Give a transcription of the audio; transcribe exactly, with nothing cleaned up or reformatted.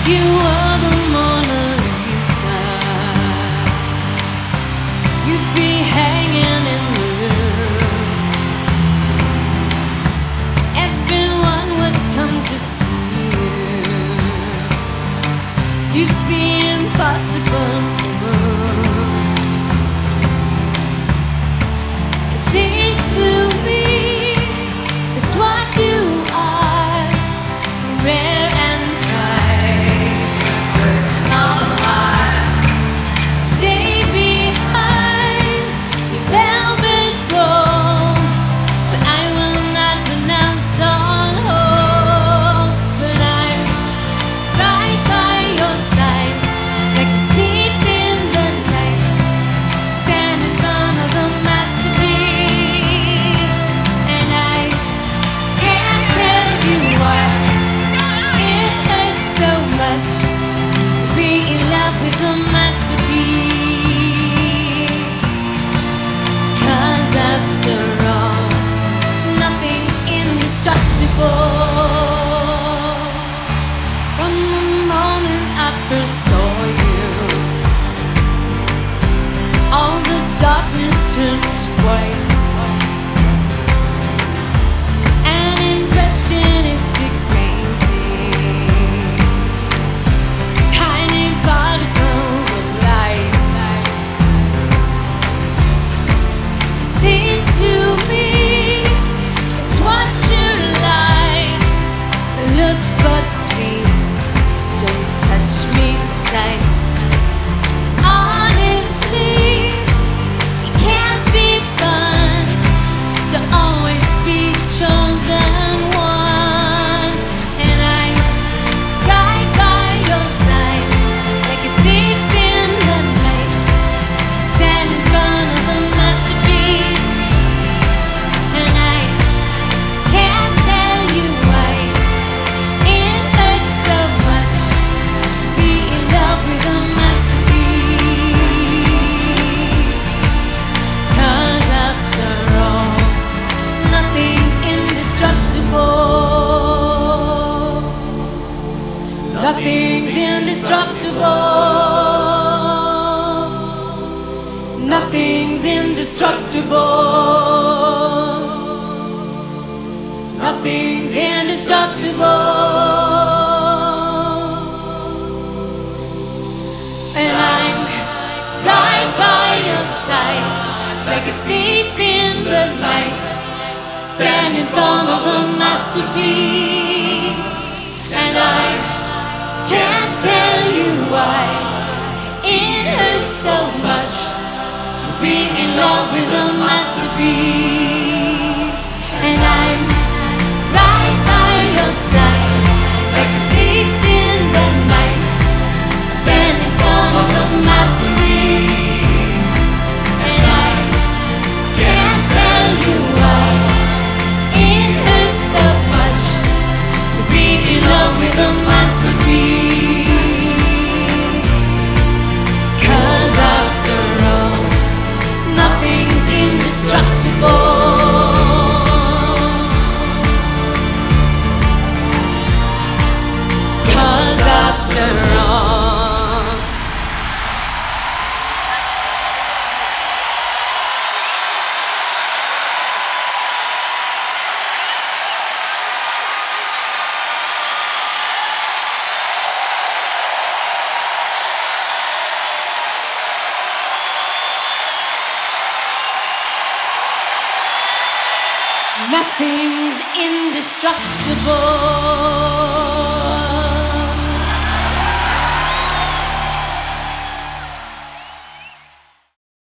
You were the Mona Lisa. You'd be hanging in the loop. Everyone would come to see you. You'd be impossible to move. It seems to me it's what you are, rare and priceless work of art. Stay behind your velvet robe, but I will not renounce on hope. But I'm right by your side, like a thief in the night, stand in front of the masterpiece, and I can't tell you why it hurts so much to be in love with a masterpiece. 'Cause after all, nothing's indestructible. From the moment I first saw you, all the darkness turned to white. An impressionistic painting, tiny particles of light. It seems to me it's what you're like. Look, but please don't touch me tight. Honestly, it can't be fun to always be chosen one. And I'm right by your side, like a thief in the night, stand in front of the masterpiece. And I can't tell you why it hurts so much to be in love with a masterpiece. 'Cause after all, nothing's indestructible. Nothing's indestructible. Nothing's indestructible. Nothing's indestructible. And I'm right by your side, like a thief in the night, stand in front of the masterpiece. And I can't tell you why it hurts so much to be in love with a masterpiece. And I'm right by your side, like a thief in the night, stand in front of the masterpiece. And I can't tell you why it hurts so much to be in love with a masterpiece. 'Cause after all, nothing's indestructible. Cause after all, nothing's indestructible.